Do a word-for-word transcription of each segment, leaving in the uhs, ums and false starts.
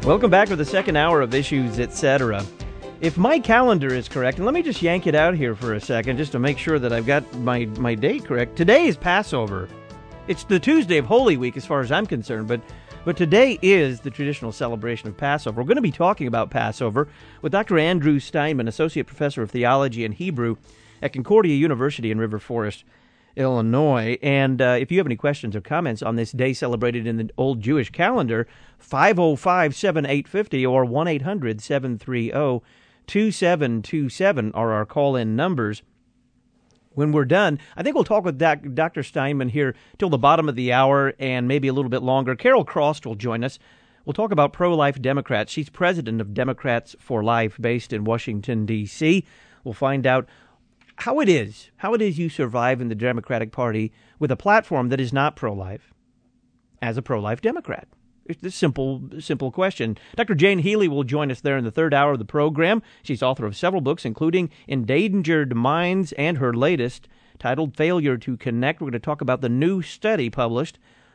Welcome back for the second hour of Issues, et cetera. If my calendar is correct, and let me just yank it out here for a second just to make sure that I've got my, my date correct. Today is Passover. It's the Tuesday of Holy Week as far as I'm concerned, but but today is the traditional celebration of Passover. We're going to be talking about Passover with Doctor Andrew Steinman, Associate Professor of Theology and Hebrew at Concordia University in River Forest, Illinois. And uh, if you have any questions or comments on this day celebrated in the old Jewish calendar, five oh five, seven eight five oh or one eight hundred, seven three oh, two seven two seven are our call-in numbers. When we're done, I think we'll talk with Doc, Doctor Steinman here till the bottom of the hour and maybe a little bit longer. Carol Cross will join us. We'll talk about pro-life Democrats. She's president of Democrats for Life based in Washington, D C We'll find out how it is, how it is you survive in the Democratic Party with a platform that is not pro-life as a pro-life Democrat. It's a simple, simple question. Doctor Jane Healy will join us there in the third hour of the program. She's author of several books, including Endangered Minds and her latest, titled Failure to Connect. We're going to talk about the new study published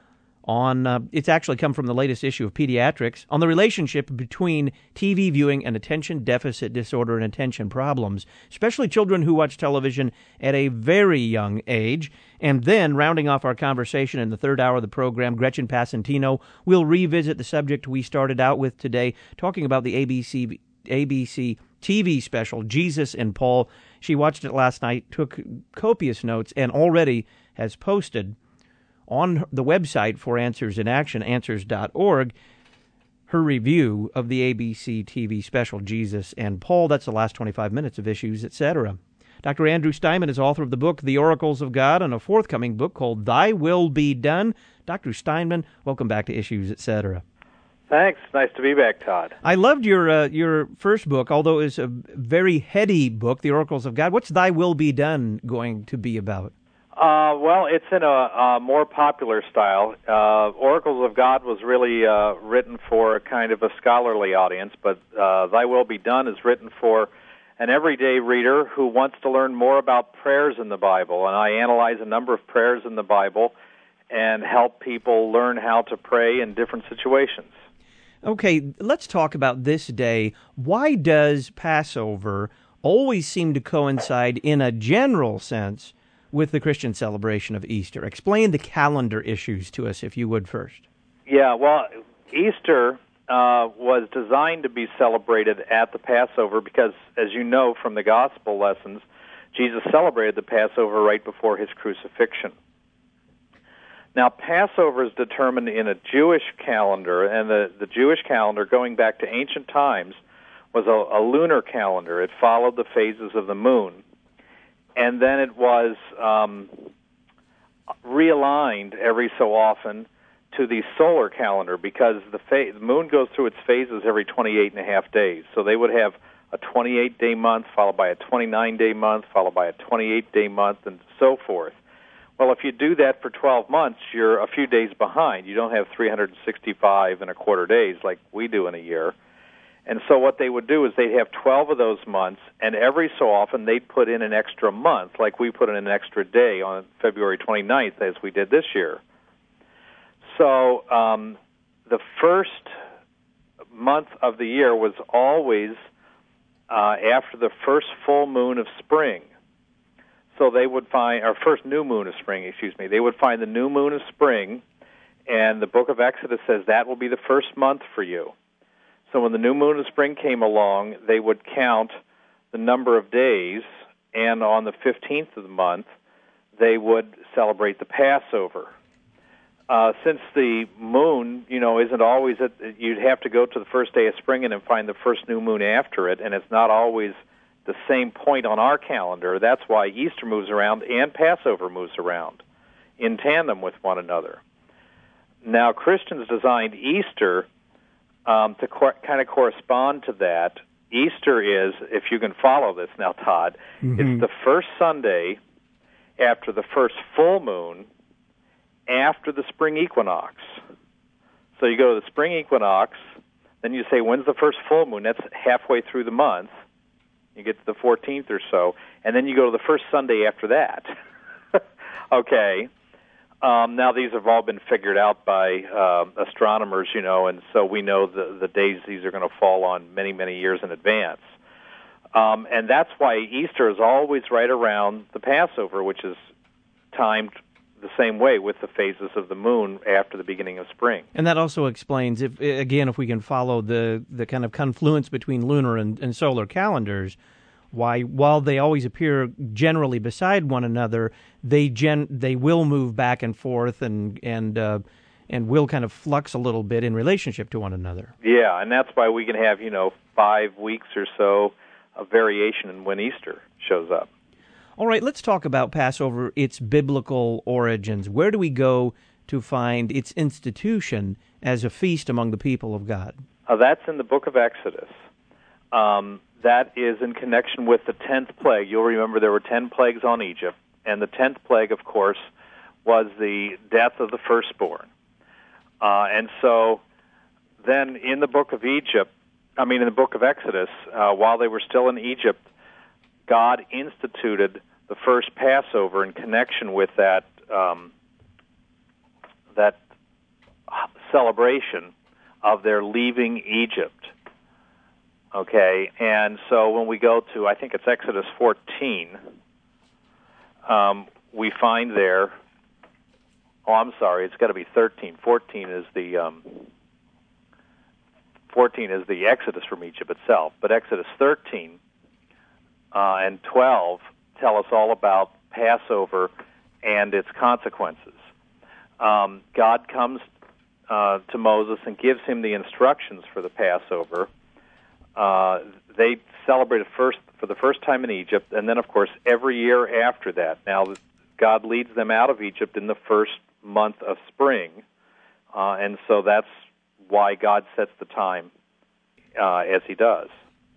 on, uh, it's actually come from the latest issue of Pediatrics, on the relationship between T V viewing and attention deficit disorder and attention problems, especially children who watch television at a very young age. And then, rounding off our conversation in the third hour of the program, Gretchen Passantino will revisit the subject we started out with today, talking about the A B C A B C T V special, Jesus and Paul. She watched it last night, took copious notes, and already has posted on the website for Answers in Action, answers dot org, her review of the A B C T V special, Jesus and Paul. That's the last twenty-five minutes of Issues, et cetera. Doctor Andrew Steinman is author of the book, The Oracles of God, and a forthcoming book called Thy Will Be Done. Doctor Steinman, welcome back to Issues, et cetera. Thanks. Nice to be back, Todd. I loved your uh, your first book, although it's a very heady book, The Oracles of God. What's Thy Will Be Done going to be about? Uh, well, it's in a, a more popular style. Uh, Oracles of God was really uh, written for a kind of a scholarly audience, but uh, Thy Will Be Done is written for an everyday reader who wants to learn more about prayers in the Bible. And I analyze a number of prayers in the Bible and help people learn how to pray in different situations. Okay, let's talk about this day. Why does Passover always seem to coincide in a general sense with the Christian celebration of Easter? Explain the calendar issues to us, if you would, first. Yeah, well, Easter uh, was designed to be celebrated at the Passover because, as you know from the gospel lessons, Jesus celebrated the Passover right before his crucifixion. Now, Passover is determined in a Jewish calendar, and the, the Jewish calendar, going back to ancient times, was a, a lunar calendar. It followed the phases of the moon. And then it was um, realigned every so often to the solar calendar because the, fa- the moon goes through its phases every twenty-eight and a half days. So they would have a twenty-eight day month, followed by a twenty-nine day month, followed by a twenty-eight day month, and so forth. Well, if you do that for twelve months, you're a few days behind. You don't have three hundred sixty-five and a quarter days like we do in a year. And so what they would do is they'd have twelve of those months, and every so often they'd put in an extra month, like we put in an extra day on February twenty-ninth, as we did this year. So um, the first month of the year was always uh, after the first full moon of spring. So they would find, or first new moon of spring, excuse me, they would find the new moon of spring, and the book of Exodus says that will be the first month for you. So when the new moon of spring came along, they would count the number of days, and on the fifteenth of the month, they would celebrate the Passover. Uh, since the moon, you know, isn't always, at, you'd have to go to the first day of spring and then find the first new moon after it, and it's not always the same point on our calendar. That's why Easter moves around and Passover moves around in tandem with one another. Now, Christians designed Easter Um, to co- kind of correspond to that. Easter is, if you can follow this now, Todd, mm-hmm. It's the first Sunday after the first full moon after the spring equinox. So you go to the spring equinox, then you say, when's the first full moon? That's halfway through the month. You get to the fourteenth or so, and then you go to the first Sunday after that. Okay. Um, now, these have all been figured out by uh, astronomers, you know, and so we know the, the days these are going to fall on many, many years in advance. Um, and that's why Easter is always right around the Passover, which is timed the same way with the phases of the moon after the beginning of spring. And that also explains, if again, if we can follow the, the kind of confluence between lunar and, and solar calendars, why, while they always appear generally beside one another, they gen they will move back and forth and and uh, and will kind of flux a little bit in relationship to one another. Yeah, and that's why we can have, you know, five weeks or so of variation in when Easter shows up. All right, let's talk about Passover, its biblical origins. Where do we go to find its institution as a feast among the people of God? Uh, that's in the book of Exodus. Um, that is in connection with the tenth plague. You'll remember there were ten plagues on Egypt, and the tenth plague, of course, was the death of the firstborn. Uh, and so then in the book of Egypt, I mean in the book of Exodus, uh, while they were still in Egypt, God instituted the first Passover in connection with that um, that celebration of their leaving Egypt. Okay, and so when we go to, I think it's Exodus fourteen, um, we find there, oh, I'm sorry, it's got to be thirteen. fourteen is the um, fourteen is the Exodus from Egypt itself, but Exodus thirteen uh, and twelve tell us all about Passover and its consequences. Um, God comes uh, to Moses and gives him the instructions for the Passover. Uh, they celebrated first for the first time in Egypt, and then, of course, every year after that. Now, God leads them out of Egypt in the first month of spring, uh, and so that's why God sets the time uh, as he does.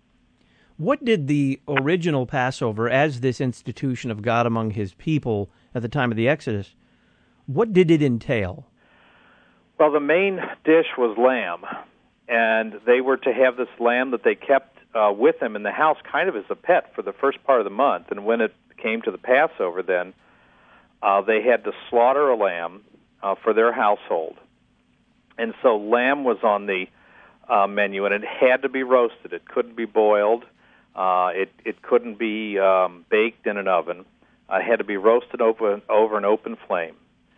What did the original Passover, as this institution of God among his people at the time of the Exodus, what did it entail? Well, the main dish was lamb, and they were to have this lamb that they kept uh, with them in the house kind of as a pet for the first part of the month. And when it came to the Passover then, uh, they had to slaughter a lamb uh, for their household. And so lamb was on the uh, menu, and it had to be roasted. It couldn't be boiled. Uh, it, it couldn't be um, baked in an oven. Uh, it had to be roasted over, over an open flame.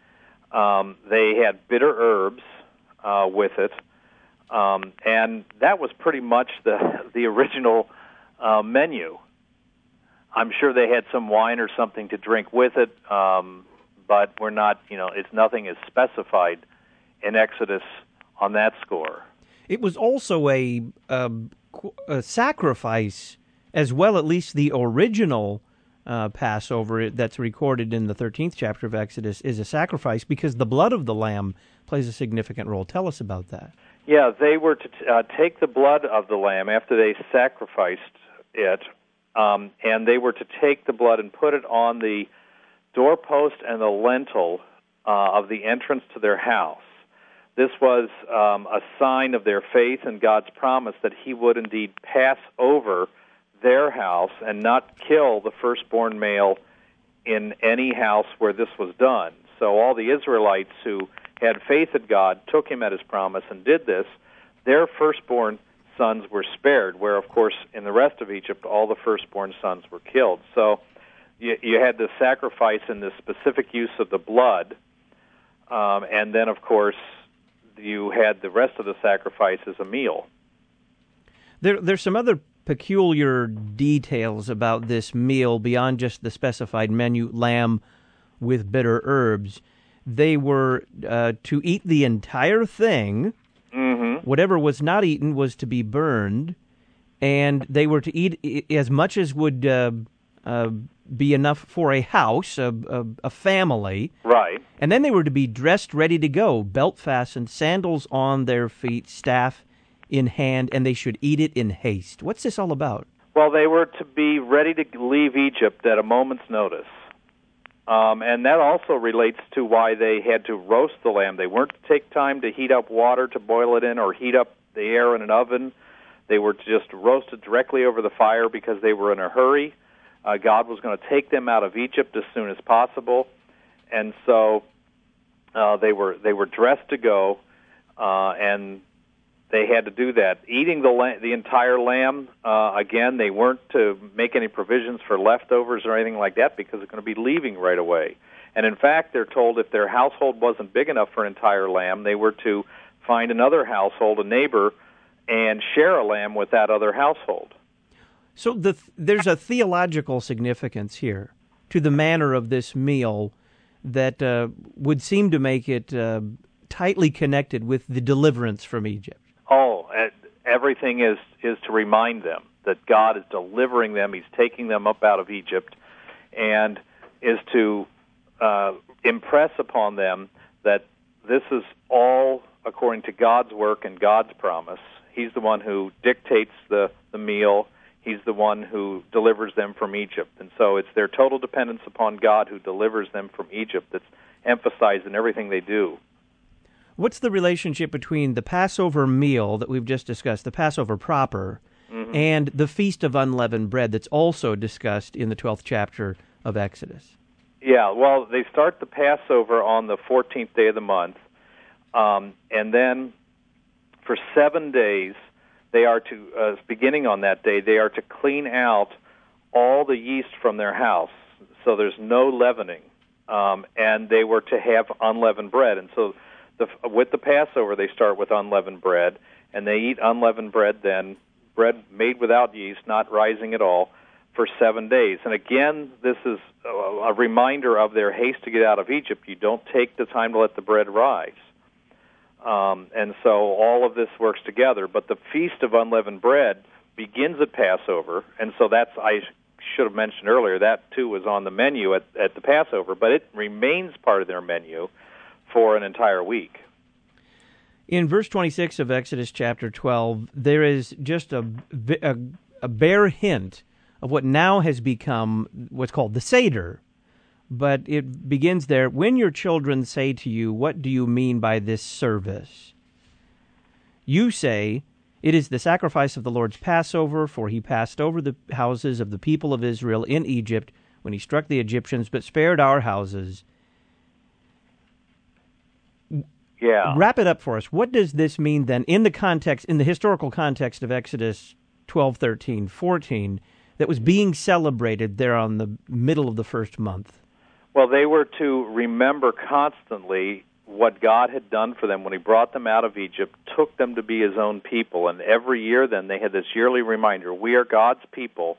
Um, they had bitter herbs uh, with it. Um, and that was pretty much the the original uh, menu. I'm sure they had some wine or something to drink with it, um, but we're not, you know, it's nothing is specified in Exodus on that score. It was also a, a, a sacrifice as well, at least the original uh, Passover that's recorded in the thirteenth chapter of Exodus is a sacrifice because the blood of the lamb plays a significant role. Tell us about that. Yeah, they were to t- uh, take the blood of the lamb after they sacrificed it, um, and they were to take the blood and put it on the doorpost and the lintel uh, of the entrance to their house. This was um, a sign of their faith and God's promise that he would indeed pass over their house and not kill the firstborn male in any house where this was done. So all the Israelites who had faith in God, took him at his promise, and did this, their firstborn sons were spared, where, of course, in the rest of Egypt, all the firstborn sons were killed. So you, you had the sacrifice and the specific use of the blood, um, and then, of course, you had the rest of the sacrifice as a meal. There, there's some other peculiar details about this meal beyond just the specified menu, lamb with bitter herbs. They were uh, to eat the entire thing. Mm-hmm. Whatever was not eaten was to be burned, and they were to eat as much as would uh, uh, be enough for a house, a, a, a family. Right. And then they were to be dressed ready to go, belt fastened, sandals on their feet, staff in hand, and they should eat it in haste. What's this all about? Well, they were to be ready to leave Egypt at a moment's notice. Um, and that also relates to why they had to roast the lamb. They weren't to take time to heat up water to boil it in or heat up the air in an oven. They were to just roast it directly over the fire because they were in a hurry. Uh, God was going to take them out of Egypt as soon as possible. And so Uh, they were they were dressed to go, uh, and they had to do that. Eating the la- the entire lamb, uh, again, they weren't to make any provisions for leftovers or anything like that because they're going to be leaving right away. And in fact, they're told if their household wasn't big enough for an entire lamb, they were to find another household, a neighbor, and share a lamb with that other household. So the, there's a theological significance here to the manner of this meal that uh, would seem to make it uh, tightly connected with the deliverance from Egypt. Oh, everything is, is to remind them that God is delivering them. He's taking them up out of Egypt, and is to uh, impress upon them that this is all according to God's work and God's promise. He's the one who dictates the, the meal. He's the one who delivers them from Egypt. And so it's their total dependence upon God who delivers them from Egypt that's emphasized in everything they do. What's the relationship between the Passover meal that we've just discussed, the Passover proper, mm-hmm. and the Feast of Unleavened Bread that's also discussed in the twelfth chapter of Exodus? Yeah, well, they start the Passover on the fourteenth day of the month, um, and then for seven days, they are to, uh, beginning on that day, they are to clean out all the yeast from their house, so there's no leavening, um, and they were to have unleavened bread, and so The, with the Passover, they start with unleavened bread, and they eat unleavened bread then, bread made without yeast, not rising at all, for seven days. And again, this is a, a reminder of their haste to get out of Egypt. You don't take the time to let the bread rise. Um, and so all of this works together. But the Feast of Unleavened Bread begins at Passover, and so that's, I should have mentioned earlier, that too was on the menu at, at the Passover, but it remains part of their menu for an entire week. In verse twenty-six of Exodus chapter twelve, there is just a, a, a bare hint of what now has become what's called the Seder. But it begins there, when your children say to you, what do you mean by this service? You say, it is the sacrifice of the Lord's Passover, for he passed over the houses of the people of Israel in Egypt when he struck the Egyptians, but spared our houses. Yeah. Wrap it up for us. What does this mean then in the context, in the historical context of Exodus twelve, thirteen, fourteen, that was being celebrated there on the middle of the first month? Well, they were to remember constantly what God had done for them when he brought them out of Egypt, took them to be his own people, and every year then they had this yearly reminder, we are God's people.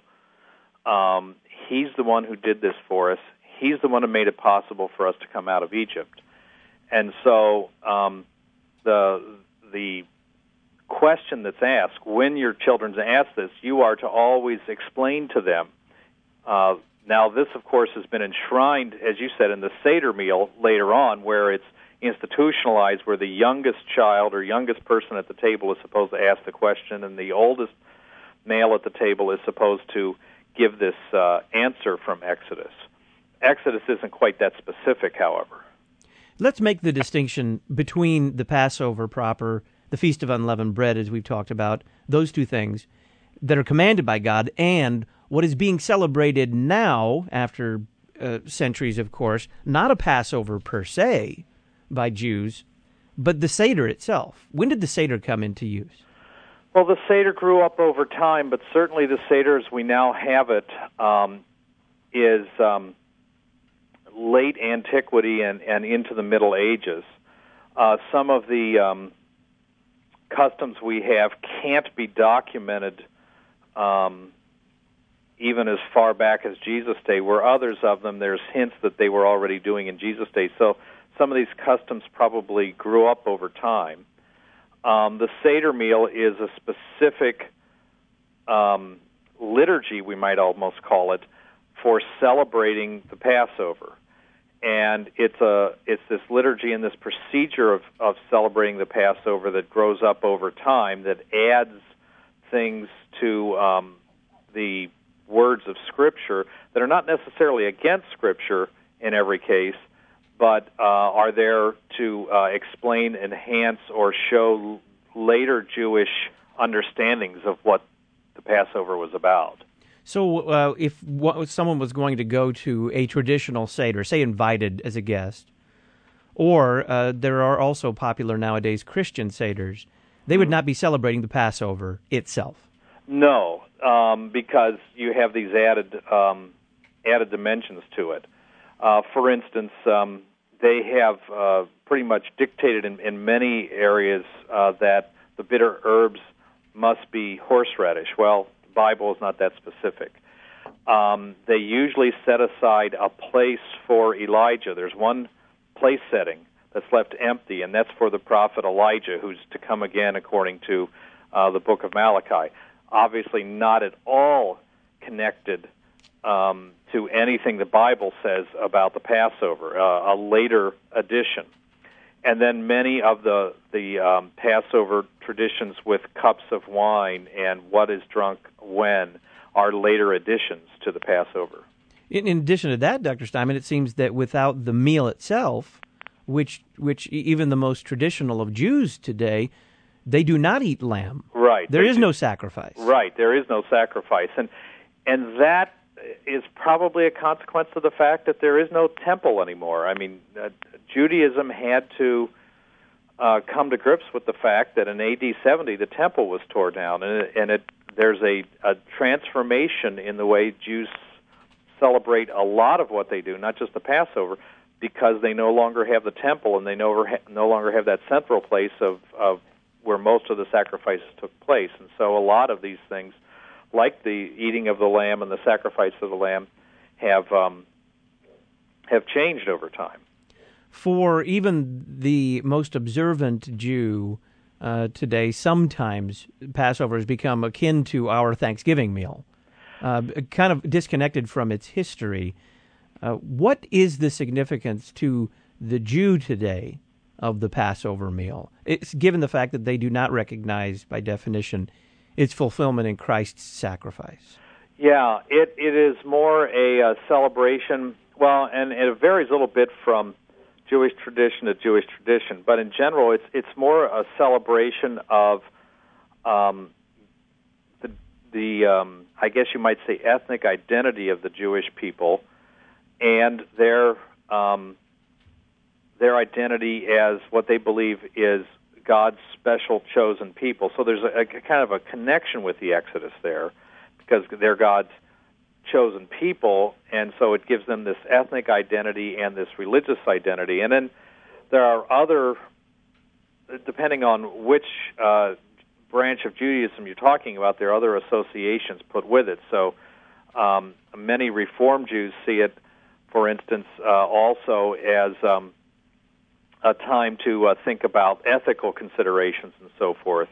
Um, he's the one who did this for us. He's the one who made it possible for us to come out of Egypt. And so um, the the question that's asked, when your children ask this, you are to always explain to them. Uh, now, this, of course, has been enshrined, as you said, in the Seder meal later on, where it's institutionalized, where the youngest child or youngest person at the table is supposed to ask the question, and the oldest male at the table is supposed to give this uh, answer from Exodus. Exodus isn't quite that specific, however. Let's make the distinction between the Passover proper, the Feast of Unleavened Bread, as we've talked about, those two things that are commanded by God, and what is being celebrated now, after uh, centuries, of course, not a Passover per se by Jews, but the Seder itself. When did the Seder come into use? Well, the Seder grew up over time, but certainly the Seder as we now have it um, is... Um, late antiquity and, and into the Middle Ages. Uh, some of the um, customs we have can't be documented um, even as far back as Jesus' day, where others of them, there's hints that they were already doing in Jesus' day. So some of these customs probably grew up over time. Um, the Seder meal is a specific um, liturgy, we might almost call it, for celebrating the Passover. And it's a it's this liturgy and this procedure of, of celebrating the Passover that grows up over time that adds things to um, the words of Scripture that are not necessarily against Scripture in every case, but uh, are there to uh, explain, enhance, or show later Jewish understandings of what the Passover was about. So uh, if w- someone was going to go to a traditional Seder, say invited as a guest, Or uh, there are also popular nowadays Christian Seders. They would not be celebrating the Passover itself. No, um, because you have these added um, added dimensions to it. Uh, for instance, um, they have uh, pretty much dictated in, in many areas uh, that the bitter herbs must be horseradish. Well, the Bible is not that specific. Um, they usually set aside a place for Elijah. There's one place setting that's left empty, and that's for the prophet Elijah, who's to come again according to uh, the book of Malachi. Obviously not at all connected um, to anything the Bible says about the Passover, uh, a later addition. And then many of the, the um, Passover traditions with cups of wine and what is drunk when are later additions to the Passover. In, in addition to that, Doctor Steinman, it seems that without the meal itself, which which even the most traditional of Jews today, they do not eat lamb. Right. There is do. no sacrifice. Right. There is no sacrifice. And and that is probably a consequence of the fact that there is no temple anymore. I mean, uh, Judaism had to uh, come to grips with the fact that in A D seventy the temple was torn down, and, it, and it, there's a, a transformation in the way Jews celebrate a lot of what they do, not just the Passover, because they no longer have the temple and they no, no longer have that central place of, of where most of the sacrifices took place. And so a lot of these things, like the eating of the lamb and the sacrifice of the lamb, have um, have changed over time. For even the most observant Jew uh, today, sometimes Passover has become akin to our Thanksgiving meal, uh, kind of disconnected from its history. Uh, what is the significance to the Jew today of the Passover meal? It's given the fact that they do not recognize, by definition, its fulfillment in Christ's sacrifice. Yeah, it it is more a uh, celebration. Well, and, and it varies a little bit from Jewish tradition to Jewish tradition, but in general, it's it's more a celebration of um, the the um, I guess you might say ethnic identity of the Jewish people and their um, their identity as what they believe is God's special chosen people. So there's a, a kind of a connection with the Exodus there, because they're God's chosen people, and so it gives them this ethnic identity and this religious identity. And then there are other, depending on which uh, branch of Judaism you're talking about, there are other associations put with it. So um, many Reform Jews see it, for instance, uh, also as um, a time to uh, think about ethical considerations and so forth,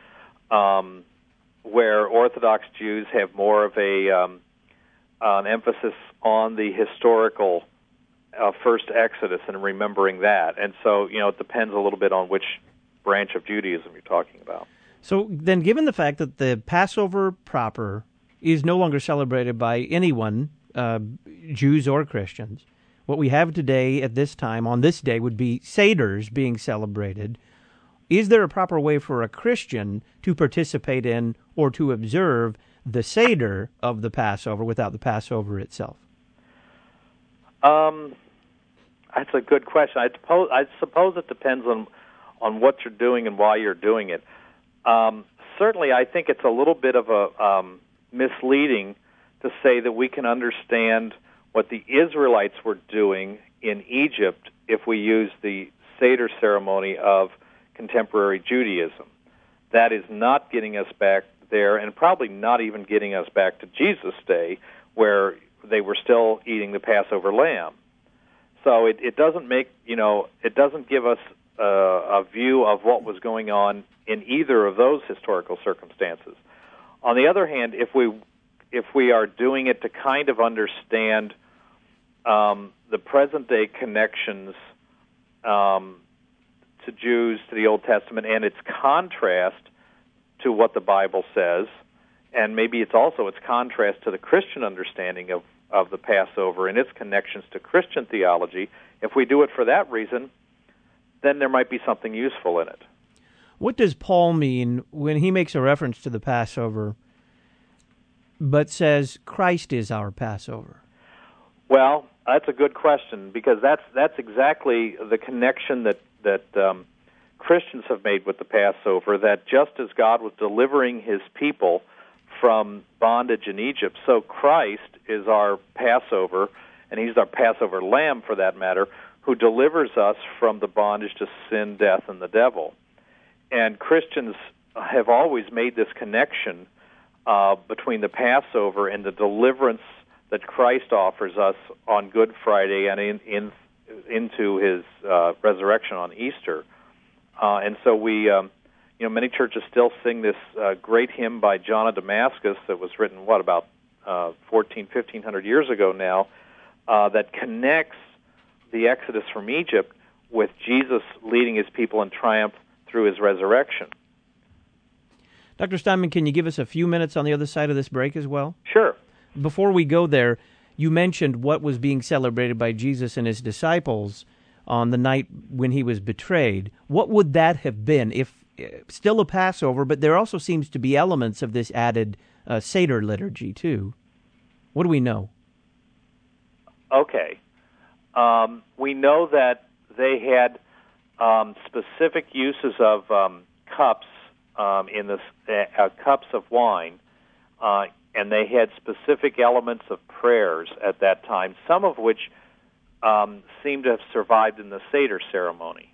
um, where Orthodox Jews have more of a um, an emphasis on the historical uh, first Exodus and remembering that. And so, you know, it depends a little bit on which branch of Judaism you're talking about. So then, given the fact that the Passover proper is no longer celebrated by anyone, uh, Jews or Christians, what we have today at this time, on this day, would be Seders being celebrated. Is there a proper way for a Christian to participate in or to observe the Seder of the Passover without the Passover itself? Um, that's a good question. I suppose, I suppose it depends on on what you're doing and why you're doing it. Um, certainly, I think it's a little bit of a um, misleading to say that we can understand what the Israelites were doing in Egypt if we use the Seder ceremony of contemporary Judaism. That is not getting us back there, and probably not even getting us back to Jesus' day, where they were still eating the Passover lamb. So it, it doesn't make, you know, it doesn't give us uh, a view of what was going on in either of those historical circumstances. On the other hand, if we if we are doing it to kind of understand um, the present-day connections um, to Jews, to the Old Testament, and its contrast to what the Bible says, and maybe it's also its contrast to the Christian understanding of, of the Passover and its connections to Christian theology, if we do it for that reason, then there might be something useful in it. What does Paul mean when he makes a reference to the Passover, but says Christ is our Passover? Well, That's a good question, because that's that's exactly the connection that that um, Christians have made with the Passover, that just as God was delivering his people from bondage in Egypt, so Christ is our Passover, and he's our Passover lamb, for that matter, who delivers us from the bondage to sin, death, and the devil. And Christians have always made this connection uh, between the Passover and the deliverance that Christ offers us on Good Friday and in, in into his uh, resurrection on Easter. Uh, and so we, um, you know, many churches still sing this uh, great hymn by John of Damascus that was written, what, about uh, fourteen, fifteen hundred years ago now, uh, that connects the Exodus from Egypt with Jesus leading his people in triumph through his resurrection. Doctor Steinman, can you give us a few minutes on the other side of this break as well? Sure. Before we go there, you mentioned what was being celebrated by Jesus and his disciples on the night when he was betrayed. What would that have been? If still a Passover, but there also seems to be elements of this added uh, Seder liturgy, too. What do we know? Okay. Um, we know that they had um, specific uses of um, cups um, in this uh, cups of wine, uh, and they had specific elements of prayers at that time, some of which um, seem to have survived in the Seder ceremony.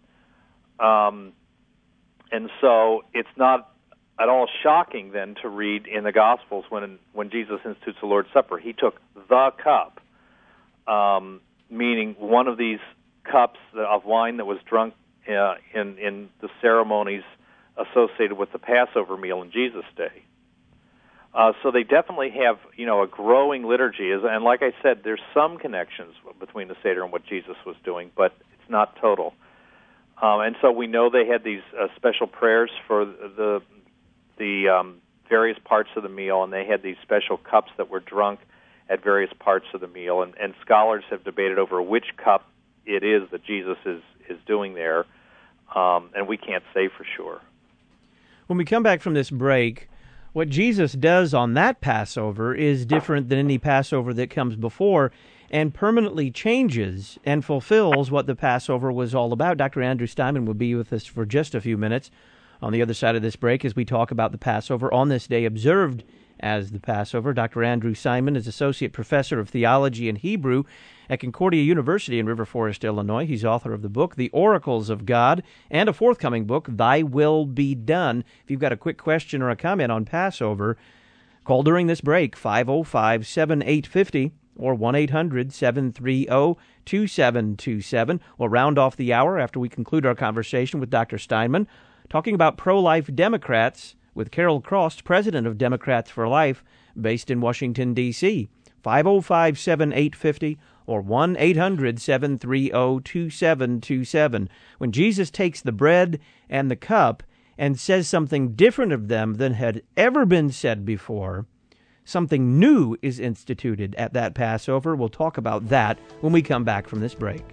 Um, and so it's not at all shocking then to read in the Gospels when when Jesus institutes the Lord's Supper, he took the cup, um, meaning one of these cups of wine that was drunk uh, in in the ceremonies associated with the Passover meal in Jesus' day. Uh, so they definitely have, you know, a growing liturgy, and like I said, there's some connections between the Seder and what Jesus was doing, but it's not total. Um, and so we know they had these uh, special prayers for the the um, various parts of the meal, and they had these special cups that were drunk at various parts of the meal, and, and scholars have debated over which cup it is that Jesus is, is doing there, um, and we can't say for sure. When we come back from this break, what Jesus does on that Passover is different than any Passover that comes before, and permanently changes and fulfills what the Passover was all about. Doctor Andrew Steinman will be with us for just a few minutes on the other side of this break as we talk about the Passover on this day observed as the Passover. Doctor Andrew Steinman is Associate Professor of Theology and Hebrew at Concordia University in River Forest, Illinois. He's author of the book, The Oracles of God, and a forthcoming book, Thy Will Be Done. If you've got a quick question or a comment on Passover, call during this break, five oh five, seven eight five oh or one eight hundred, seven three zero, two seven two seven. We'll round off the hour after we conclude our conversation with Doctor Steinman, talking about pro-life Democrats with Carol Cross, president of Democrats for Life, based in Washington, D C five oh five, seven eight five oh or one eight hundred, seven three zero, two seven two seven. When Jesus takes the bread and the cup and says something different of them than had ever been said before, something new is instituted at that Passover. We'll talk about that when we come back from this break.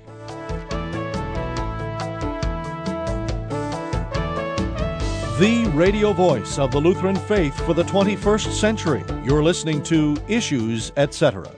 The radio voice of the Lutheran faith for the twenty-first century. You're listening to Issues, et cetera.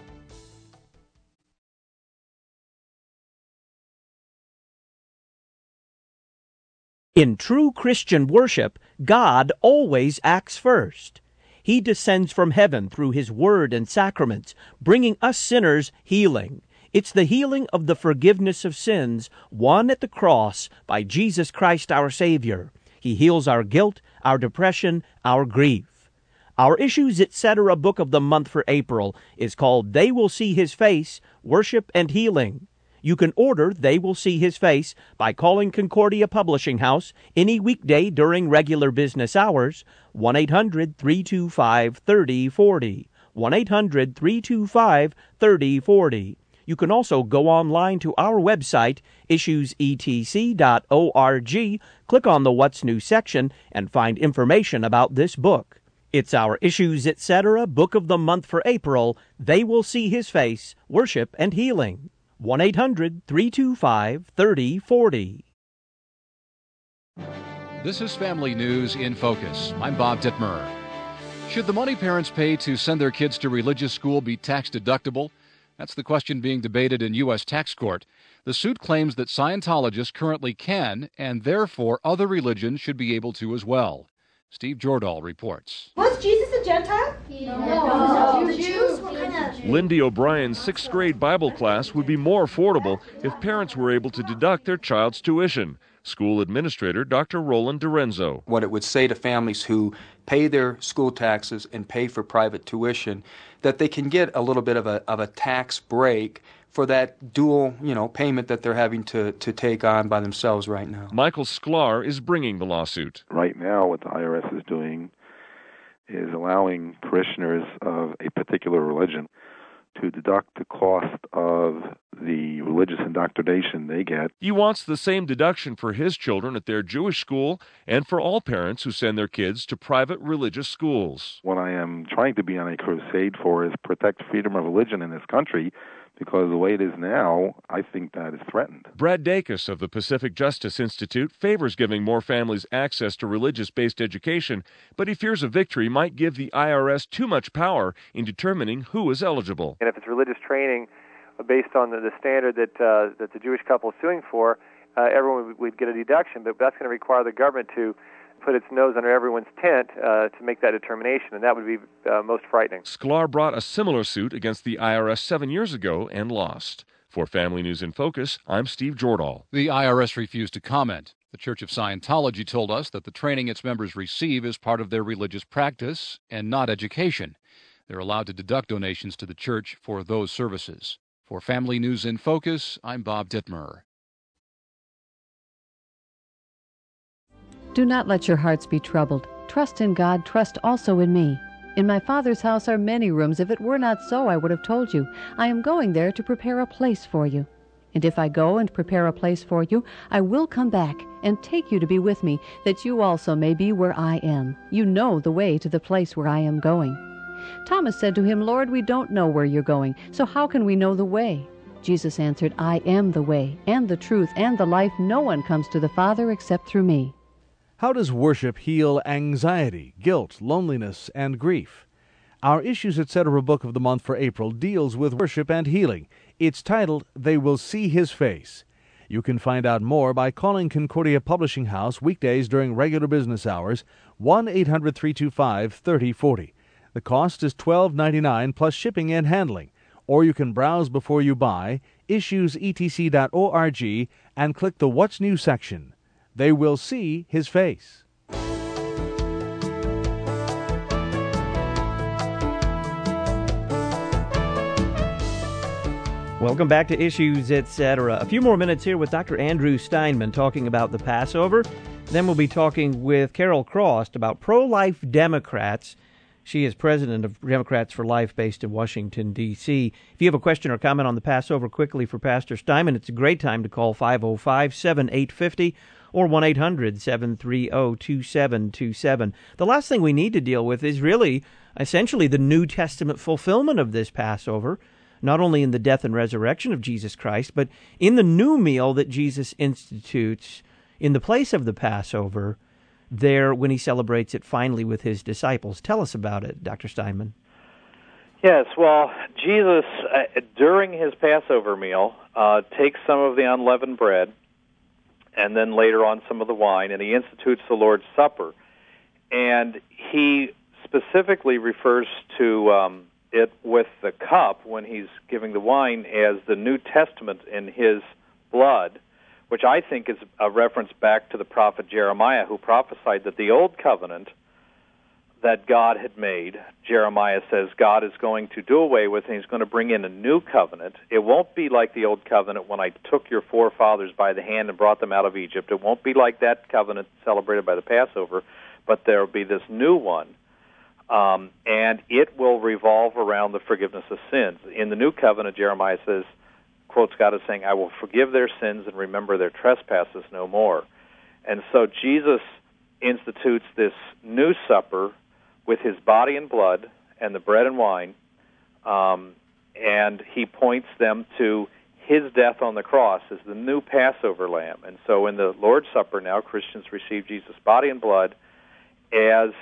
In true Christian worship, God always acts first. He descends from heaven through His Word and sacraments, bringing us sinners healing. It's the healing of the forgiveness of sins won at the cross by Jesus Christ our Savior. He heals our guilt, our depression, our grief. Our Issues, et cetera book of the month for April is called They Will See His Face, Worship and Healing. You can order They Will See His Face by calling Concordia Publishing House any weekday during regular business hours, one eight hundred, three two five, three oh four oh, one eight hundred, three two five, three oh four oh. You can also go online to our website, issues e t c dot org, click on the What's New section, and find information about this book. It's our Issues, et cetera book of the month for April, They Will See His Face, Worship and Healing. one eight hundred, three two five, three oh four oh. This is Family News in Focus. I'm Bob Dittmer. Should the money parents pay to send their kids to religious school be tax deductible? That's the question being debated in U S tax court. The suit claims that Scientologists currently can, and therefore other religions should be able to as well. Steve Jordahl reports. Was Jesus a Gentile? No. no. Jews? What kind of... Lindy O'Brien's sixth grade Bible class would be more affordable if parents were able to deduct their child's tuition. School administrator Doctor Roland DiRenzo. What it would say to families who pay their school taxes and pay for private tuition, that they can get a little bit of a of a tax break for that dual, you know, payment that they're having to, to take on by themselves right now. Michael Sklar is bringing the lawsuit. Right now, what the I R S is doing is allowing parishioners of a particular religion to deduct the cost of the religious indoctrination they get. He wants the same deduction for his children at their Jewish school and for all parents who send their kids to private religious schools. What I am trying to be on a crusade for is protect freedom of religion in this country, because the way it is now, I think that is threatened. Brad Dacus of the Pacific Justice Institute favors giving more families access to religious-based education, but he fears a victory might give the I R S too much power in determining who is eligible. And if it's religious training based on the, the standard that uh, that the Jewish couple is suing for, uh, everyone would, would get a deduction, but that's going to require the government to put its nose under everyone's tent uh, to make that determination, and that would be uh, most frightening. Sklar brought a similar suit against the I R S seven years ago and lost. For Family News in Focus, I'm Steve Jordahl. The I R S refused to comment. The Church of Scientology told us that the training its members receive is part of their religious practice and not education. They're allowed to deduct donations to the church for those services. For Family News in Focus, I'm Bob Dittmer. Do not let your hearts be troubled. Trust in God, trust also in me. In my Father's house are many rooms. If it were not so, I would have told you. I am going there to prepare a place for you. And if I go and prepare a place for you, I will come back and take you to be with me, that you also may be where I am. You know the way to the place where I am going. Thomas said to him, Lord, we don't know where you're going, so how can we know the way? Jesus answered, I am the way, and the truth, and the life. No one comes to the Father except through me. How does worship heal anxiety, guilt, loneliness, and grief? Our Issues Etc. book of the month for April deals with worship and healing. It's titled, They Will See His Face. You can find out more by calling Concordia Publishing House weekdays during regular business hours, one eight hundred three two five three zero four zero. The cost is twelve ninety-nine plus shipping and handling. Or you can browse before you buy, issues e t c dot org, and click the What's New section. They will see his face. Welcome back to Issues Etc. A few more minutes here with Doctor Andrew Steinman talking about the Passover. Then we'll be talking with Carol Cross about pro-life Democrats. She is president of Democrats for Life based in Washington, D C If you have a question or comment on the Passover quickly for Pastor Steinman, it's a great time to call five oh five, seven eight five oh or one eight hundred, seven three zero, two seven two seven. The last thing we need to deal with is really essentially the New Testament fulfillment of this Passover, not only in the death and resurrection of Jesus Christ, but in the new meal that Jesus institutes in the place of the Passover there when he celebrates it finally with his disciples. Tell us about it, Doctor Steinman. Yes, well, Jesus, uh, during his Passover meal, uh, takes some of the unleavened bread and then later on some of the wine, and he institutes the Lord's Supper. And he specifically refers to um, it with the cup when he's giving the wine as the New Testament in his blood, which I think is a reference back to the prophet Jeremiah, who prophesied that the old covenant that God had made, Jeremiah says God is going to do away with, and he's going to bring in a new covenant. It won't be like the old covenant when I took your forefathers by the hand and brought them out of Egypt. It won't be like that covenant celebrated by the Passover, but there will be this new one, um, and it will revolve around the forgiveness of sins. In the new covenant, Jeremiah says, quotes God as saying, I will forgive their sins and remember their trespasses no more. And so Jesus institutes this new supper with his body and blood and the bread and wine, um, and he points them to his death on the cross as the new Passover lamb. And so in the Lord's Supper now, Christians receive Jesus' body and blood as,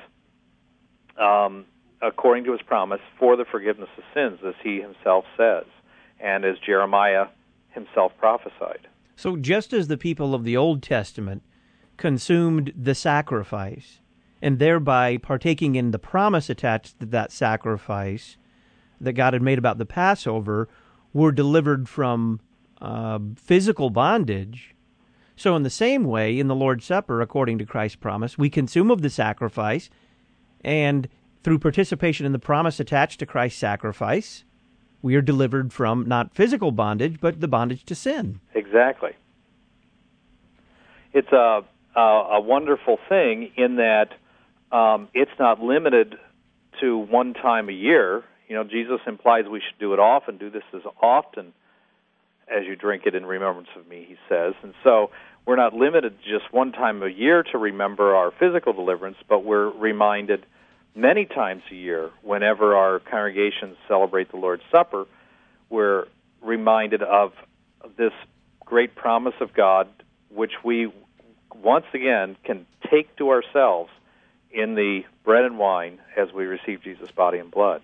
um, according to his promise, for the forgiveness of sins, as he himself says. and as Jeremiah himself prophesied. So just as the people of the Old Testament consumed the sacrifice, and thereby partaking in the promise attached to that sacrifice that God had made about the Passover, were delivered from uh, physical bondage, so in the same way, in the Lord's Supper, according to Christ's promise, we consume of the sacrifice, and through participation in the promise attached to Christ's sacrifice, we are delivered from not physical bondage, but the bondage to sin. Exactly. It's a, a, a wonderful thing in that um, it's not limited to one time a year. You know, Jesus implies we should do it often, do this as often as you drink it in remembrance of me, he says. And so we're not limited to just one time a year to remember our physical deliverance, but we're reminded many times a year, whenever our congregations celebrate the Lord's Supper, we're reminded of this great promise of God, which we once again can take to ourselves in the bread and wine as we receive Jesus' body and blood.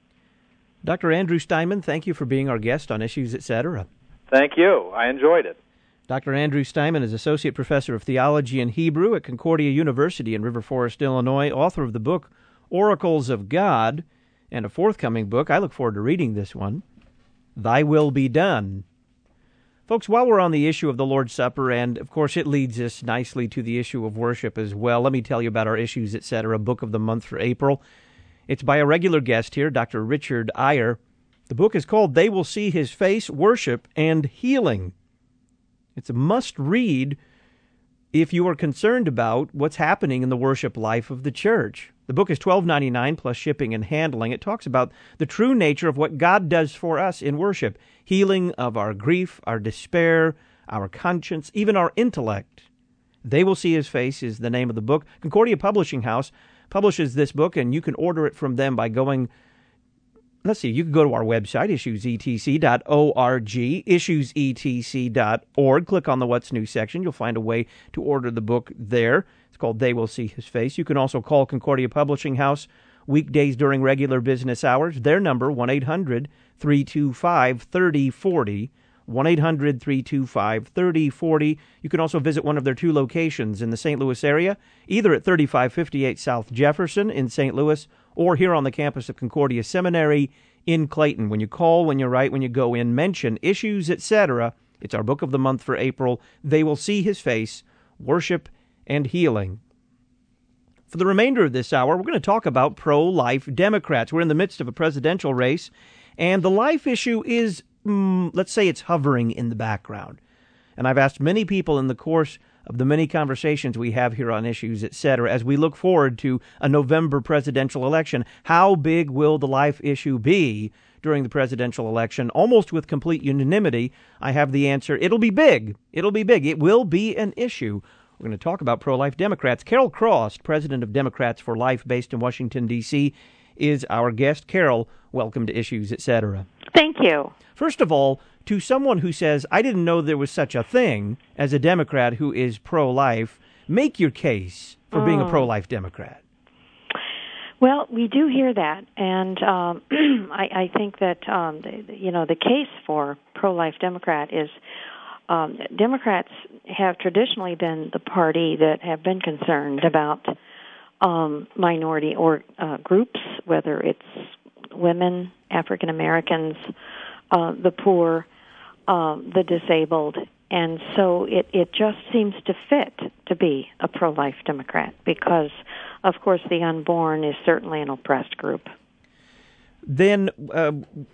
Doctor Andrew Steinman, thank you for being our guest on Issues, et cetera. Thank you. I enjoyed it. Doctor Andrew Steinman is Associate Professor of Theology and Hebrew at Concordia University in River Forest, Illinois, author of the book Oracles of God, and a forthcoming book. I look forward to reading this one, Thy Will Be Done. Folks, while we're on the issue of the Lord's Supper, and of course it leads us nicely to the issue of worship as well, let me tell you about our Issues, et cetera, book of the month for April. It's by a regular guest here, Doctor Richard Iyer. The book is called They Will See His Face, Worship, and Healing. It's a must-read if you are concerned about what's happening in the worship life of the church. The book is twelve ninety-nine plus shipping and handling. It talks about the true nature of what God does for us in worship, healing of our grief, our despair, our conscience, even our intellect. They Will See His Face is the name of the book. Concordia Publishing House publishes this book, and you can order it from them by going, let's see, you can go to our website, issues e t c dot org, issues e t c dot org. Click on the What's New section. You'll find a way to order the book there. It's called They Will See His Face. You can also call Concordia Publishing House weekdays during regular business hours. Their number, one eight hundred three two five three oh four oh, one eight hundred three two five three oh four oh. You can also visit one of their two locations in the Saint Louis area, either at thirty-five fifty-eight South Jefferson in Saint Louis or here on the campus of Concordia Seminary in Clayton. When you call, when you write, when you go in, mention Issues, et cetera. It's our book of the month for April. They Will See His Face, Worship, and Healing. For the remainder of this hour, we're going to talk about pro-life Democrats. We're in the midst of a presidential race, and the life issue is, mm, let's say it's hovering in the background. And I've asked many people in the course of the many conversations we have here on Issues, et cetera, as we look forward to a November presidential election, how big will the life issue be during the presidential election? Almost with complete unanimity, I have the answer. It'll be big. It'll be big. It will be an issue. We're going to talk about pro-life Democrats. Carol Cross, president of Democrats for Life, based in Washington, D C, is our guest. Carol, welcome to Issues, et cetera. Thank you. First of all, to someone who says, I didn't know there was such a thing as a Democrat who is pro-life, make your case for being mm. a pro-life Democrat. Well, we do hear that, and um, I, I think that um, the, you know the case for pro-life Democrat is um, Democrats have traditionally been the party that have been concerned about um, minority or uh, groups, whether it's women, African Americans, uh, the poor, uh, the disabled, and so it, it just seems to fit to be a pro-life Democrat because, of course, the unborn is certainly an oppressed group. Then uh,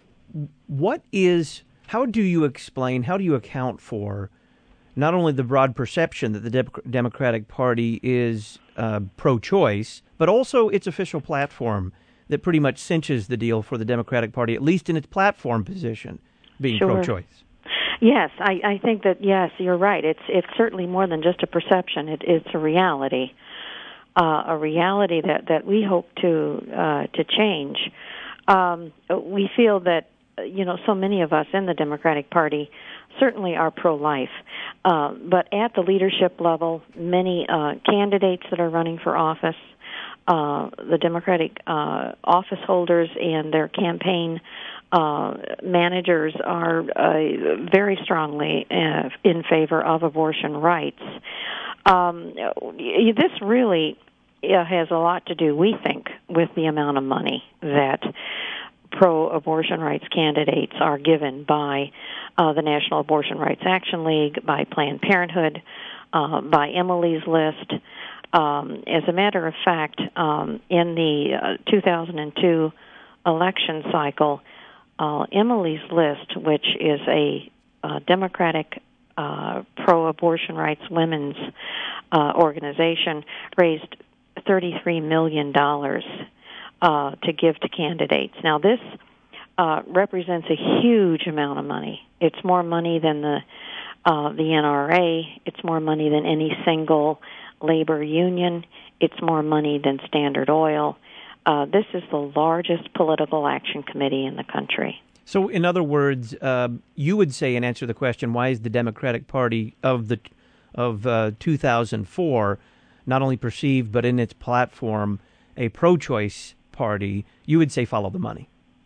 what is, how do you explain, how do you account for not only the broad perception that the De- Democratic Party is uh, pro-choice, but also its official platform that pretty much cinches the deal for the Democratic Party, at least in its platform position, being sure. pro-choice? Yes, I, I think that, yes, you're right. It's it's certainly more than just a perception. It, it's a reality, uh, a reality that, that we hope to uh, to change. Um, we feel that, you know, so many of us in the Democratic Party certainly are pro-life. Uh, but at the leadership level, many uh, candidates that are running for office, uh, the Democratic uh, office holders and their campaign uh, managers are uh, very strongly uh, in favor of abortion rights. Um, this really uh, has a lot to do, we think, with the amount of money that pro-abortion rights candidates are given by uh, the National Abortion Rights Action League, by Planned Parenthood, uh, by Emily's List. Um, as a matter of fact, um, in the uh, two thousand two election cycle, uh, Emily's List, which is a uh, Democratic uh, pro-abortion rights women's uh, organization, raised thirty-three million dollars Uh, to give to candidates. Now, this uh, represents a huge amount of money. It's more money than the uh, the N R A. It's more money than any single labor union. It's more money than Standard Oil. Uh, this is the largest political action committee in the country. So, in other words, uh, you would say, in answer to the question, why is the Democratic Party of the of uh, two thousand four not only perceived but in its platform a pro-choice party, you would say follow the money.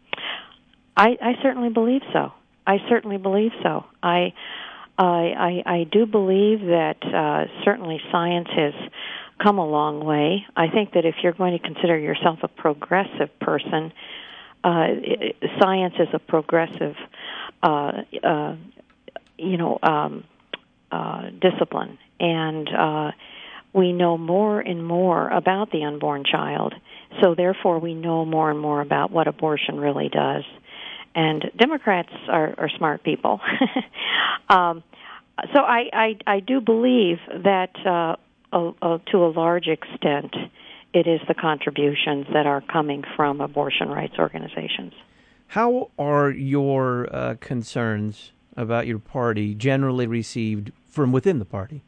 I, I certainly believe so. I certainly believe so. I I, I, I do believe that uh, certainly science has come a long way. I think that if you're going to consider yourself a progressive person, uh, it, science is a progressive, uh, uh, you know, um, uh, discipline, and uh, we know more and more about the unborn child. So therefore, we know more and more about what abortion really does. And Democrats are, are smart people. um, so I, I, I do believe that uh, uh, uh, to a large extent, it is the contributions that are coming from abortion rights organizations. How are your uh, concerns about your party generally received from within the party?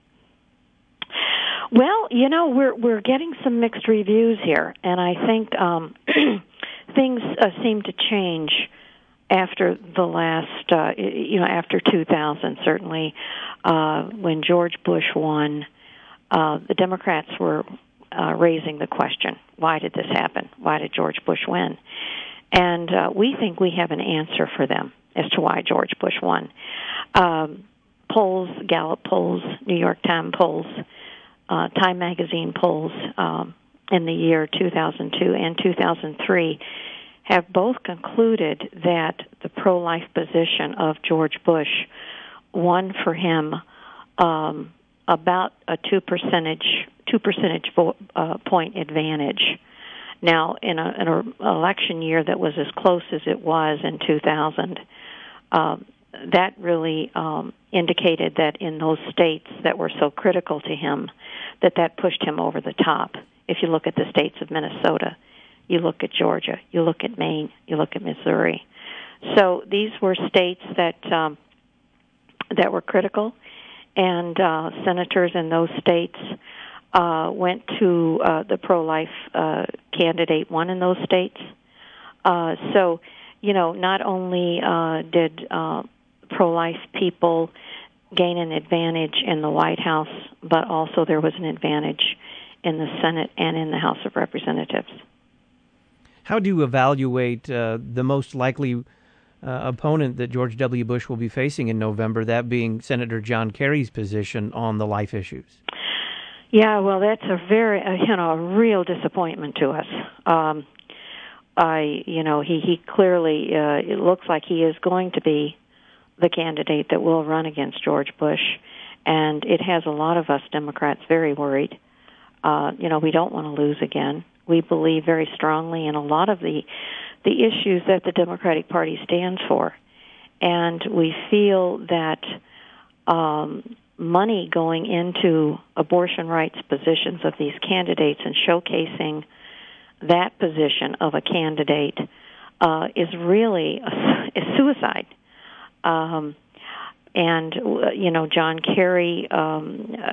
Well, you know, we're we're getting some mixed reviews here, and I think um, things uh, seem to change after the last, uh, you know, after two thousand. Certainly, uh, when George Bush won, uh, the Democrats were uh, raising the question: why did this happen? Why did George Bush win? And uh, we think we have an answer for them as to why George Bush won. Um, polls, Gallup polls, New York Times polls, Uh, Time Magazine polls um, in the year two thousand two and two thousand three have both concluded that the pro-life position of George Bush won for him um, about a two percentage two percentage vo- uh, point advantage. Now, in a, in an election year that was as close as it was in two thousand, um, that really um, indicated that in those states that were so critical to him, that that pushed him over the top. If you look at the states of Minnesota, you look at Georgia, you look at Maine, you look at Missouri. So these were states that um, that were critical, and uh, senators in those states uh, went to uh, the pro-life uh, candidate, won in those states. Uh, so, you know, not only uh, did uh, pro-life people gain an advantage in the White House, but also there was an advantage in the Senate and in the House of Representatives. How do you evaluate uh, the most likely uh, opponent that George W. Bush will be facing in November, that being Senator John Kerry's position on the life issues? Yeah, well, that's a very, uh, you know, a real disappointment to us. Um, I, you know, he, he clearly, uh, it looks like he is going to be the candidate that will run against George Bush, and it has a lot of us Democrats very worried. Uh, you know, we don't want to lose again. We believe very strongly in a lot of the the issues that the Democratic Party stands for, and we feel that um, money going into abortion rights positions of these candidates and showcasing that position of a candidate uh, is really a, a suicide. Um, and, you know, John Kerry, um, uh,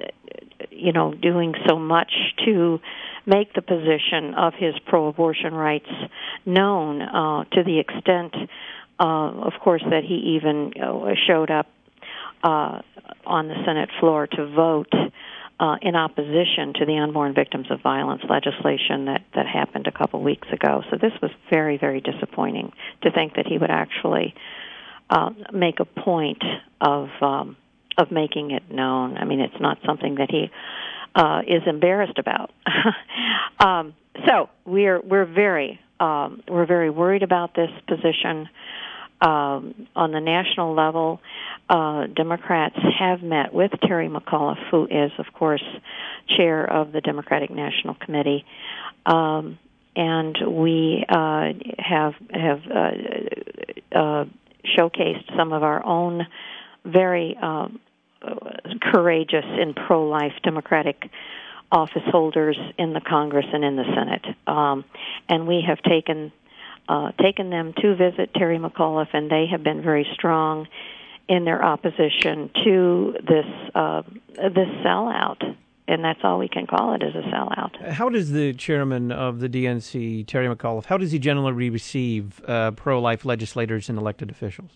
you know, doing so much to make the position of his pro-abortion rights known uh, to the extent, uh, of course, that he even uh, showed up uh, on the Senate floor to vote uh, in opposition to the unborn victims of violence legislation that, that happened a couple weeks ago. So this was very, very disappointing to think that he would actually uh, make a point of um, of making it known. I mean, it's not something that he uh, is embarrassed about. um, so we're we're very um, we're very worried about this position. Um, on the national level, uh, Democrats have met with Terry McAuliffe, who is, of course, chair of the Democratic National Committee, um, and we uh, have have uh, uh, showcased some of our own very uh, courageous and pro-life Democratic office holders in the Congress and in the Senate, um, and we have taken. Uh, taken them to visit Terry McAuliffe, and they have been very strong in their opposition to this uh, this sellout, and that's all we can call it, is a sellout. How does the chairman of the D N C, Terry McAuliffe, how does he generally receive uh, pro-life legislators and elected officials?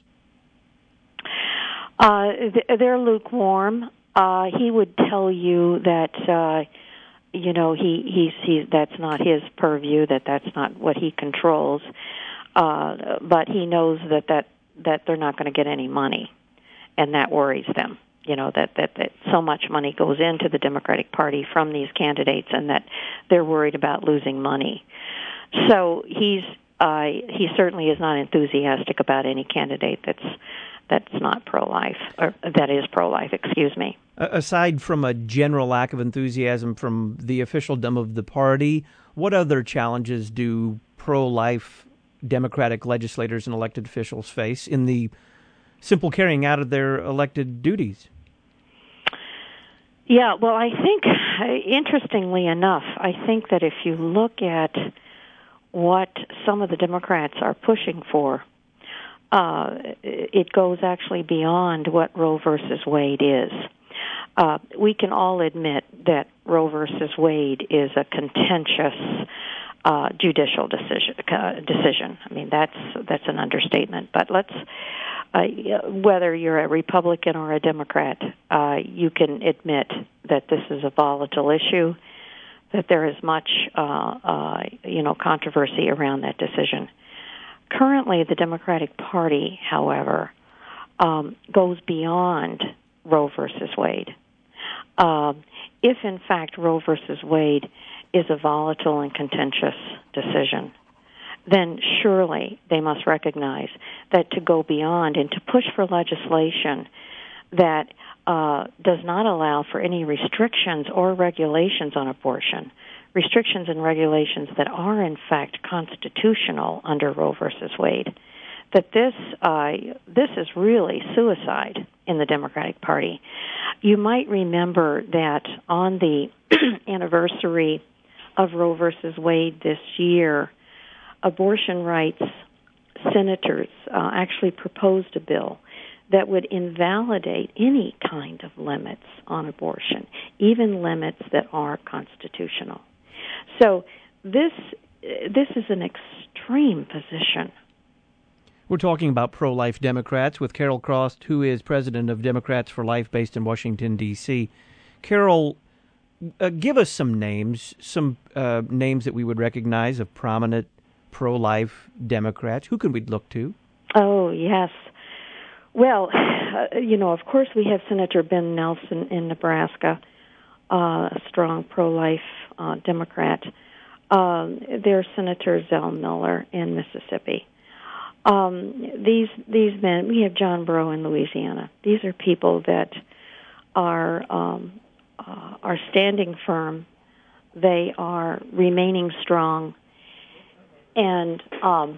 Uh, they're lukewarm. Uh, he would tell you that. Uh, You know, he he's he. That's not his purview. That that's not what he controls. Uh, but he knows that, that that they're not going to get any money, and that worries them. You know, that, that that so much money goes into the Democratic Party from these candidates, and that they're worried about losing money. So he's uh, he certainly is not enthusiastic about any candidate that's that's not pro-life, or that is pro-life. Excuse me. Aside from a general lack of enthusiasm from the officialdom of the party, what other challenges do pro-life Democratic legislators and elected officials face in the simple carrying out of their elected duties? Yeah, well, I think, interestingly enough, I think that if you look at what some of the Democrats are pushing for, uh, it goes actually beyond what Roe versus Wade is. Uh, we can all admit that Roe versus Wade is a contentious uh, judicial decision. Uh, decision. I mean, that's that's an understatement. But let's, uh, whether you're a Republican or a Democrat, uh, you can admit that this is a volatile issue, that there is much, uh, uh, you know, controversy around that decision. Currently, the Democratic Party, however, um, goes beyond Roe versus Wade. Uh, if, in fact, Roe versus Wade is a volatile and contentious decision, then surely they must recognize that to go beyond and to push for legislation that uh, does not allow for any restrictions or regulations on abortion, restrictions and regulations that are, in fact, constitutional under Roe versus Wade, that this uh, this is really suicide in the Democratic Party. You might remember that on the anniversary of Roe versus Wade this year, abortion rights senators uh, actually proposed a bill that would invalidate any kind of limits on abortion, even limits that are constitutional. So this this is an extreme position. We're talking about pro-life Democrats with Carol Cross, who is president of Democrats for Life based in Washington, D C Carol, uh, give us some names, some uh, names that we would recognize of prominent pro-life Democrats. Who can we look to? Oh, yes. Well, uh, you know, of course we have Senator Ben Nelson in Nebraska, uh, a strong pro-life uh, Democrat. Um, there's Senator Zell Miller in Mississippi. Um, these these men, we have John Breaux in Louisiana. These are people that are um, uh, are standing firm. They are remaining strong, and um,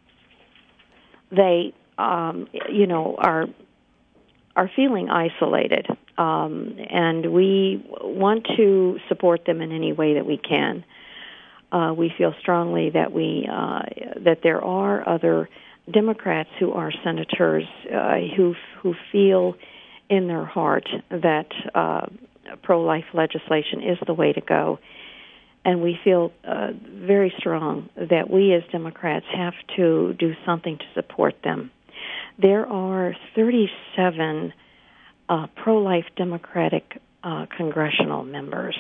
they, um, you know, are are feeling isolated. Um, and we want to support them in any way that we can. Uh, we feel strongly that we uh, that there are other Democrats who are senators uh, who who feel in their heart that uh, pro-life legislation is the way to go, and we feel uh, very strong that we as Democrats have to do something to support them. There are thirty-seven uh, pro-life Democratic uh, congressional members.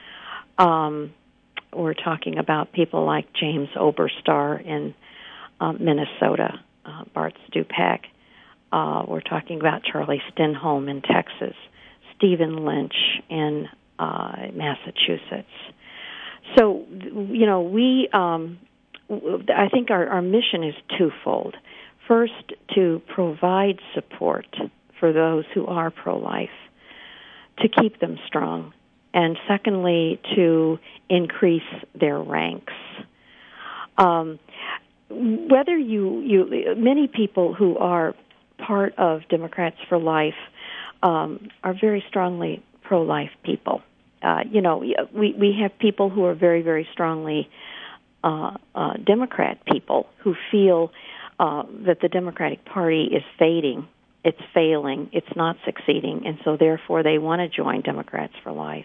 Um, we're talking about people like James Oberstar in uh, Minnesota, uh, Bart Stupak. Uh, we're talking about Charlie Stenholm in Texas, Stephen Lynch in uh, Massachusetts. So, you know, we, um, I think our, our mission is twofold. First, to provide support for those who are pro-life, to keep them strong, and secondly, to increase their ranks. Um, whether you, you, many people who are part of Democrats for Life um, are very strongly pro-life people. Uh, you know, we, we have people who are very, very strongly uh, uh, Democrat people who feel uh, that the Democratic Party is fading, it's failing, it's not succeeding, and so therefore they want to join Democrats for Life.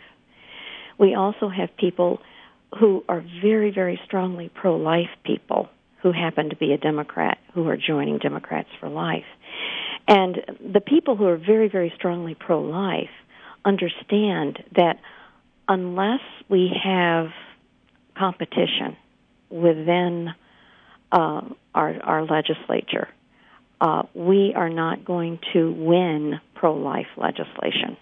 We also have people who are very, very strongly pro-life people who happen to be a Democrat who are joining Democrats for Life. And the people who are very, very strongly pro-life understand that unless we have competition within uh, our, our legislature, uh, we are not going to win pro-life legislation.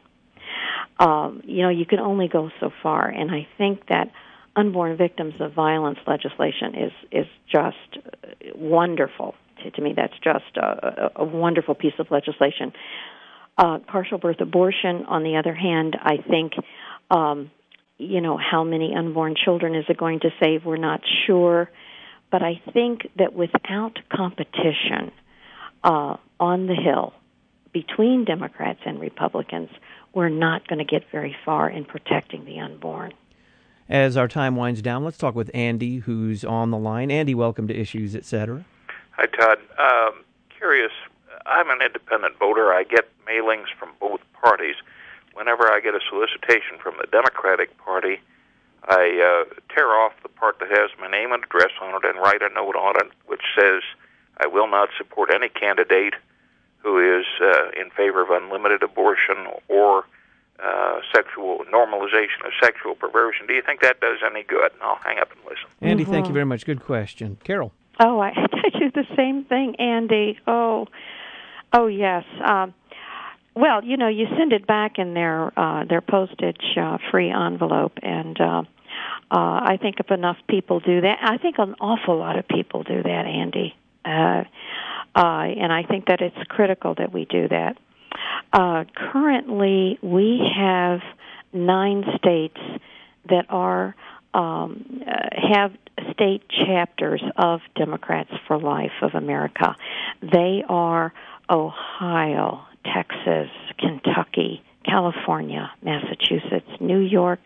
Um, you know, you can only go so far, and I think that unborn victims of violence legislation is is just wonderful. To, to me, that's just a, a wonderful piece of legislation. Uh, partial birth abortion, on the other hand, I think, um, you know, how many unborn children is it going to save? We're not sure. But I think that without competition uh, on the Hill between Democrats and Republicans, we're not going to get very far in protecting the unborn. As our time winds down, let's talk with Andy, who's on the line. Andy, welcome to Issues, et cetera. Hi, Todd. Um, curious, I'm an independent voter. I get mailings from both parties. Whenever I get a solicitation from the Democratic Party, I uh, tear off the part that has my name and address on it and write a note on it which says I will not support any candidate who is uh, in favor of unlimited abortion or uh, sexual normalization of sexual perversion. Do you think that does any good? And I'll hang up and listen. Andy, Mm-hmm. thank you very much. Good question. Carol. Oh, I, I do the same thing, Andy. Oh, oh yes. Um, well, you know, you send it back in their uh, their postage-free uh, envelope, and uh, uh, I think if enough people do that, I think an awful lot of people do that, Andy. Uh, uh, and I think that it's critical that we do that. Uh, currently, we have nine states that are um, uh, have state chapters of Democrats for Life of America. They are Ohio, Texas, Kentucky, California, Massachusetts, New York,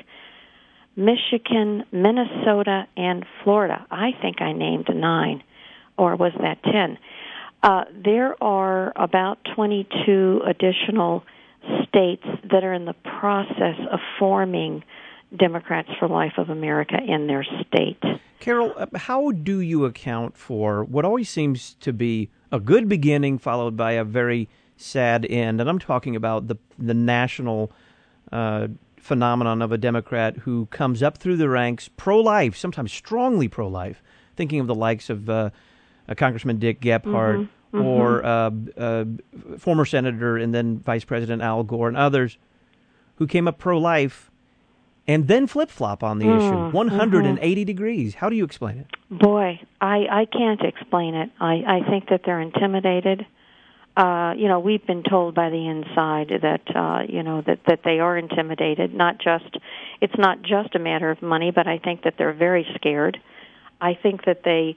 Michigan, Minnesota, and Florida. I think I named nine, or was that ten? Uh, there are about twenty-two additional states that are in the process of forming Democrats for Life of America in their state. Carol, how do you account for what always seems to be a good beginning followed by a very sad end? And I'm talking about the the national uh, phenomenon of a Democrat who comes up through the ranks pro-life, sometimes strongly pro-life, thinking of the likes of uh, uh, Congressman Dick Gephardt mm-hmm, or mm-hmm. Uh, uh, former Senator and then Vice President Al Gore and others who came up pro-life and then flip-flop on the mm, issue, one hundred eighty mm-hmm. degrees. How do you explain it? Boy, I, I can't explain it. I, I think that they're intimidated. Uh, you know, we've been told by the inside that, uh, you know, that, that they are intimidated. Not just, it's not just a matter of money, but I think that they're very scared. I think that they,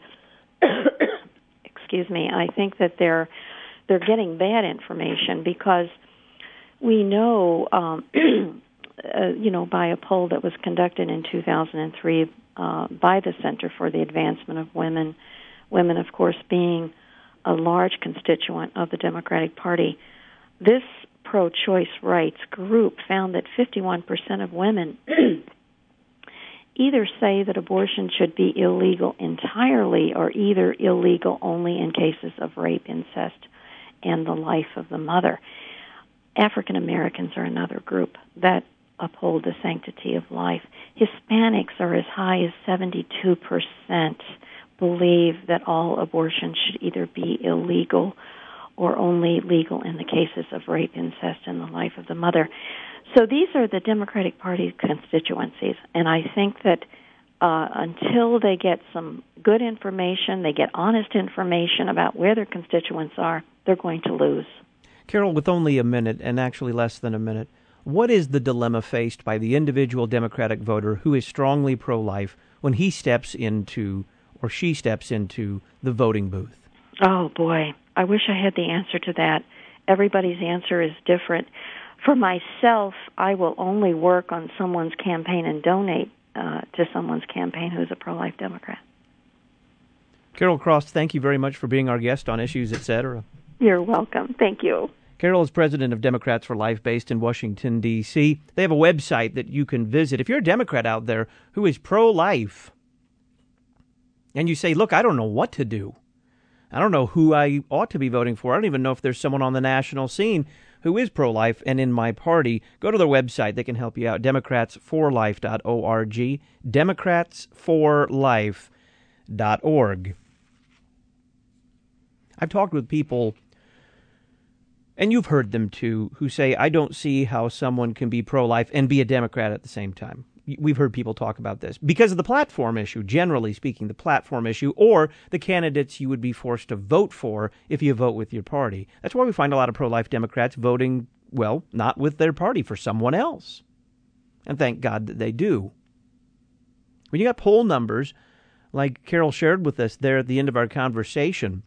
excuse me, I think that they're, they're getting bad information because we know, um, Uh, you know, by a poll that was conducted in two thousand three uh, by the Center for the Advancement of Women, women, of course, being a large constituent of the Democratic Party, this pro-choice rights group found that fifty-one percent of women either say that abortion should be illegal entirely or either illegal only in cases of rape, incest, and the life of the mother. African Americans are another group that uphold the sanctity of life. Hispanics are as high as seventy-two percent believe that all abortion should either be illegal or only legal in the cases of rape, incest, and the life of the mother. So these are the Democratic Party constituencies, and I think that uh, until they get some good information, they get honest information about where their constituents are, they're going to lose. Carol, with only a minute, and actually less than a minute, what is the dilemma faced by the individual Democratic voter who is strongly pro-life when he steps into, or she steps into, the voting booth? Oh, boy. I wish I had the answer to that. Everybody's answer is different. For myself, I will only work on someone's campaign and donate uh, to someone's campaign who's a pro-life Democrat. Carol Cross, thank you very much for being our guest on Issues, et cetera. You're welcome. Thank you. Carol is president of Democrats for Life based in Washington, D C They have a website that you can visit. If you're a Democrat out there who is pro-life and you say, look, I don't know what to do. I don't know who I ought to be voting for. I don't even know if there's someone on the national scene who is pro-life and in my party. Go to their website. They can help you out, democrats for life dot org, democrats for life dot org. I've talked with people, and you've heard them too, who say, I don't see how someone can be pro-life and be a Democrat at the same time. We've heard people talk about this because of the platform issue, generally speaking, the platform issue, or the candidates you would be forced to vote for if you vote with your party. That's why we find a lot of pro-life Democrats voting, well, not with their party, for someone else. And thank God that they do. When you got poll numbers, like Carol shared with us there at the end of our conversation,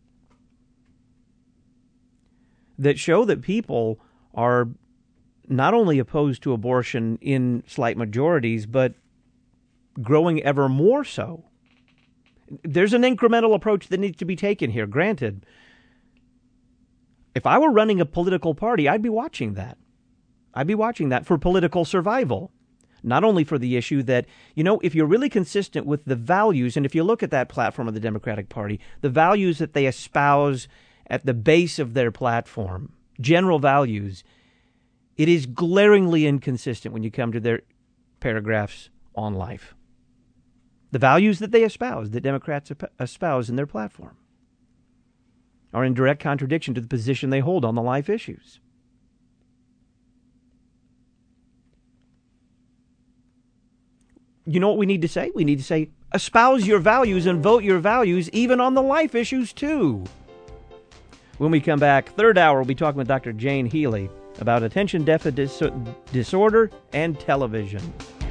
that show that people are not only opposed to abortion in slight majorities, but growing ever more so. There's an incremental approach that needs to be taken here. Granted, if I were running a political party, I'd be watching that. I'd be watching that for political survival. Not only for the issue that, you know, if you're really consistent with the values, and if you look at that platform of the Democratic Party, the values that they espouse at the base of their platform, general values, it is glaringly inconsistent when you come to their paragraphs on life. The values that they espouse, that Democrats espouse in their platform, are in direct contradiction to the position they hold on the life issues. You know what we need to say? We need to say, espouse your values and vote your values even on the life issues too. When we come back, third hour, we'll be talking with Doctor Jane Healy about attention deficit dis- disorder and television.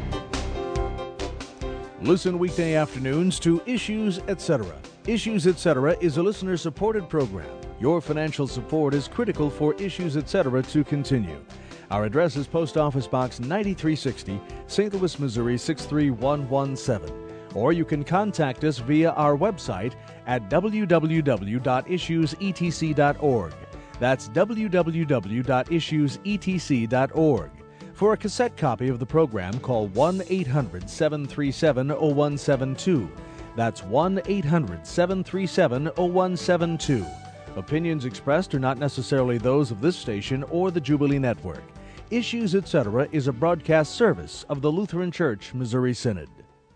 Listen weekday afternoons to Issues, et cetera. Issues, et cetera is a listener-supported program. Your financial support is critical for Issues, et cetera to continue. Our address is Post Office Box ninety-three sixty, Saint Louis, Missouri six three one one seven. Or you can contact us via our website at w w w dot issues e t c dot org. That's w w w dot issues e t c dot org. For a cassette copy of the program, call one eight hundred seven three seven oh one seven two. That's one eight hundred seven three seven oh one seven two. Opinions expressed are not necessarily those of this station or the Jubilee Network. Issues, et cetera is a broadcast service of the Lutheran Church Missouri Synod.